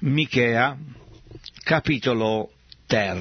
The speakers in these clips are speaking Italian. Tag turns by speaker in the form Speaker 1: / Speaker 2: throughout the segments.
Speaker 1: Michea, capitolo 3.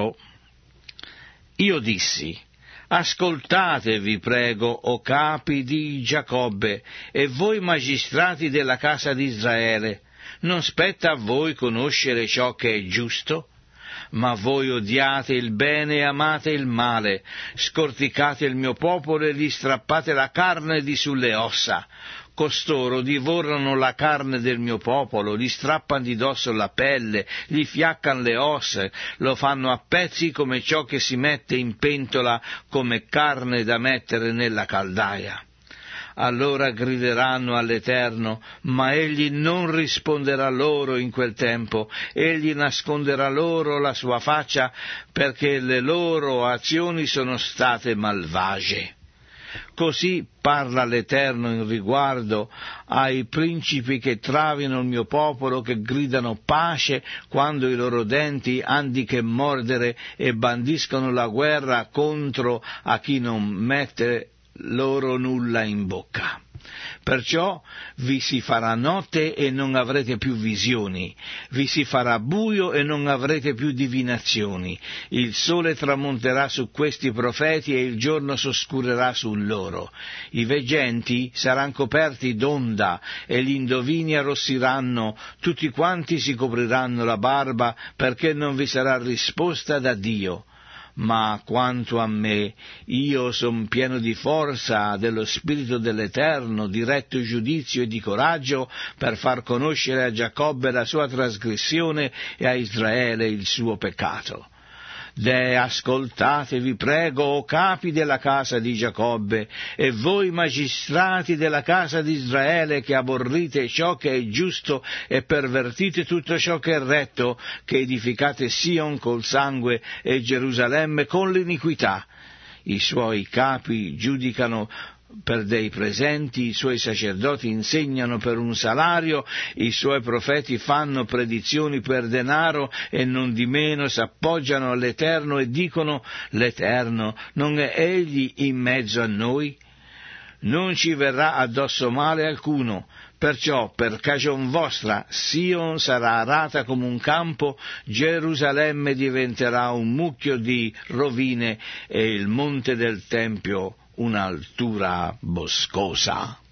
Speaker 1: Io dissi: ascoltate, vi prego, o capi di Giacobbe, e voi magistrati della casa di Israele, non spetta a voi conoscere ciò che è giusto? Ma voi odiate il bene e amate il male, scorticate il mio popolo e gli strappate la carne di sulle ossa. Costoro divorano la carne del mio popolo, gli strappano di dosso la pelle, gli fiaccan le ossa, lo fanno a pezzi come ciò che si mette in pentola come carne da mettere nella caldaia. Allora grideranno all'Eterno, ma egli non risponderà loro in quel tempo, egli nasconderà loro la sua faccia, perché le loro azioni sono state malvagie. Così parla l'Eterno in riguardo ai principi che travino il mio popolo, che gridano pace quando i loro denti han di che mordere e bandiscono la guerra contro a chi non mette loro nulla in bocca. Perciò vi si farà notte e non avrete più visioni, vi si farà buio e non avrete più divinazioni. Il sole tramonterà su questi profeti e il giorno s'oscurerà su loro. I veggenti saranno coperti d'onda e gli indovini arrossiranno, tutti quanti si copriranno la barba, perché non vi sarà risposta da Dio. Ma quanto a me, io son pieno di forza dello Spirito dell'Eterno, di retto giudizio e di coraggio, per far conoscere a Giacobbe la sua trasgressione e a Israele il suo peccato. Ascoltate, vi prego, o capi della casa di Giacobbe, e voi magistrati della casa di Israele, che aborrite ciò che è giusto e pervertite tutto ciò che è retto, che edificate Sion col sangue e Gerusalemme con l'iniquità. I suoi capi giudicano per dei presenti, i suoi sacerdoti insegnano per un salario, i suoi profeti fanno predizioni per denaro e non di meno s'appoggiano all'Eterno e dicono: l'Eterno non è egli in mezzo a noi? Non ci verrà addosso male alcuno. Perciò per cagion vostra Sion sarà arata come un campo, Gerusalemme diventerà un mucchio di rovine e il monte del Tempio un'altura boscosa.